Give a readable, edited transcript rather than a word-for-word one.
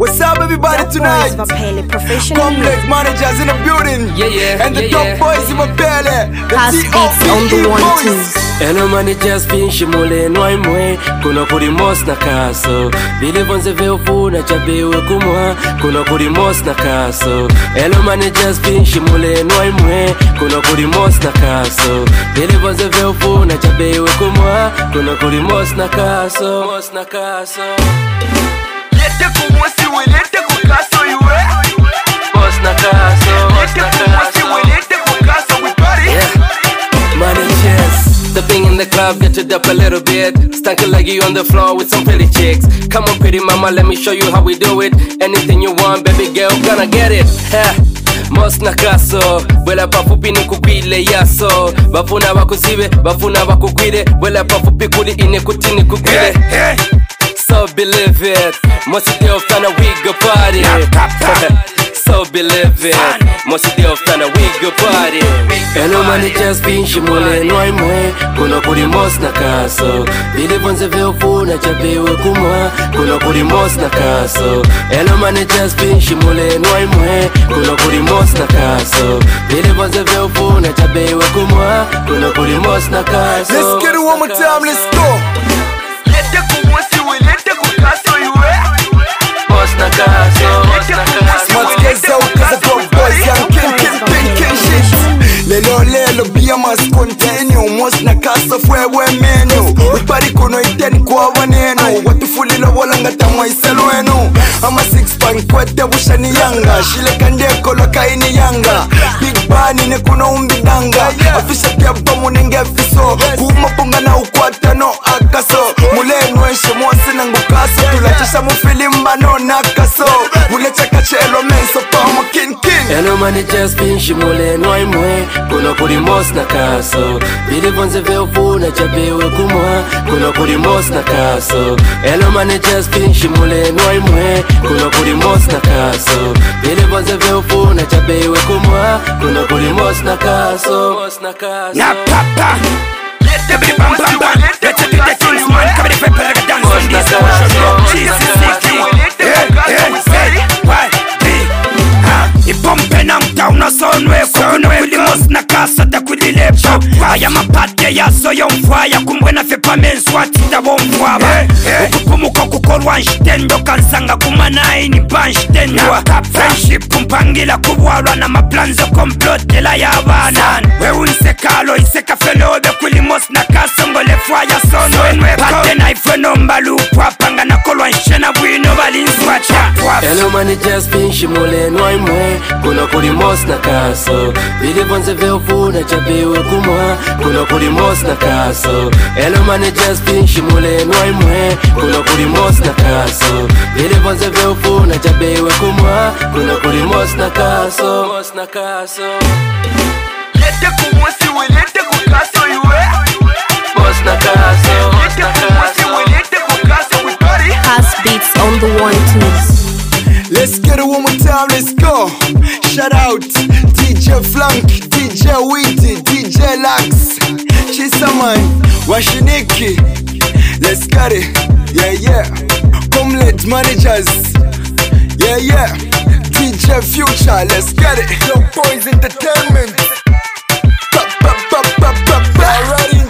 What's up, everybody, tonight? Complex managers in the building. And the top boys in my belly. House beats on the 1-2. Hello managers pinshi mule nwai mwe kuna kuri mos na kaso bile vonze veo funa chabewe kumwa kuna kuri mos na kaso Hello managers pinshi mule nwai mwe kuna kuri mos na kaso bile vonze veo funa chabewe kumwa kuna kuri mos na kaso Lete kumwasi we lete kukaso iwe mos na kaso Lete kumwasi we lete kukaso we party Managers stepping in the club, get it up a little bit. Stankin' like you on the floor with some pretty chicks. Come on pretty mama, let me show you how we do it. Anything you want, baby girl, gonna get it. Mos na kaso, wela pafupi ni kupile yaso. Bafuna bakusibe, bafuna bakugwire. Wela pafupi kuli ine kutini kugwire. So believe it, mosi day of time we go party. So believe it, mosi day of time we go party. Hello managers pinshi mule nwai mwe kuna kuri mos na kaso bile vonze veo funa chabewe kumwa kuna kuri mos na kaso Hello managers pinshi mule nwai mwe kuna kuri mos na kaso bile vonze veo funa chabewe kumwa kuna kuri mos na kaso Let's get it one more time, let's go. Lete kumwasi we lete kukaso iwe mos na kaso Matkeza ukaza top boys young king shit Lelo bia mas continue mos na kaso fwewe menu Wipari kuno iteni kwa wanenu Watu fulilo wala ngata mwaiselo wenu Ama 6 kwete bushani yanga Shile kandeko loka ini yanga Big bani ne kuno umbidanga Afisha kia bamu nenge fiso Kuma punga na ukwata no akaso Mulenu enshe mwase na ngukaso Tulachesha mufilimba no nakaso Ulecha kachelo menso pamo kin Hello managers pinshi mule nwai mwe kuna kuri mos na kaso bile vonze veo funa chabewe kumwa kuna kuri mos na kaso Hello managers pinshi mule nwai mwe kuna kuri mos na kaso bile vonze veo funa chabewe kumwa kuna kuri mos na kaso Na papa Let the bam bam bam Let's do the things man Come the people like a dance on this ocean Jesus is king Ipompe na mtauna sonwe kuna kuli mos na kasa da kuli lepo Aya mapate ya soyo mfaya kumbwena fepa menswa tita bomfwaba Ukupumuka kukorwa nshtendo kansanga kumanayi ni banshtendwa Friendship kumpangila kubwalwa na maplanzo komplotela ya bana We unsekalo iseka felobe kuli mos na kasa ngole fwaya sonwe Pate na ifeno mbalu pwapanga na kolwa nshena bwino balinswa chapwa Hello managers pinshi mule nwai mwe kuna kuri mos na kaso bile vonze veo funa chabewe kumwa kuna kuri mos na kaso Hello managers pinshi mule nwai mwe kuna kuri mos na kaso bile vonze veo funa chabewe kumwa kuna kuri mos na kaso Lete kumwasi we lete kukaso iwe mos na kaso Lete kumwasi we lete kukaso we party House beats on the 1-2s. Let's get it one more time, let's go. Shout out DJ Flank, DJ Witty, DJ Lax, Chisaman, Washiniki. Let's get it, yeah. Comlet managers, yeah. DJ Future, let's get it. Yo boys entertainment. Already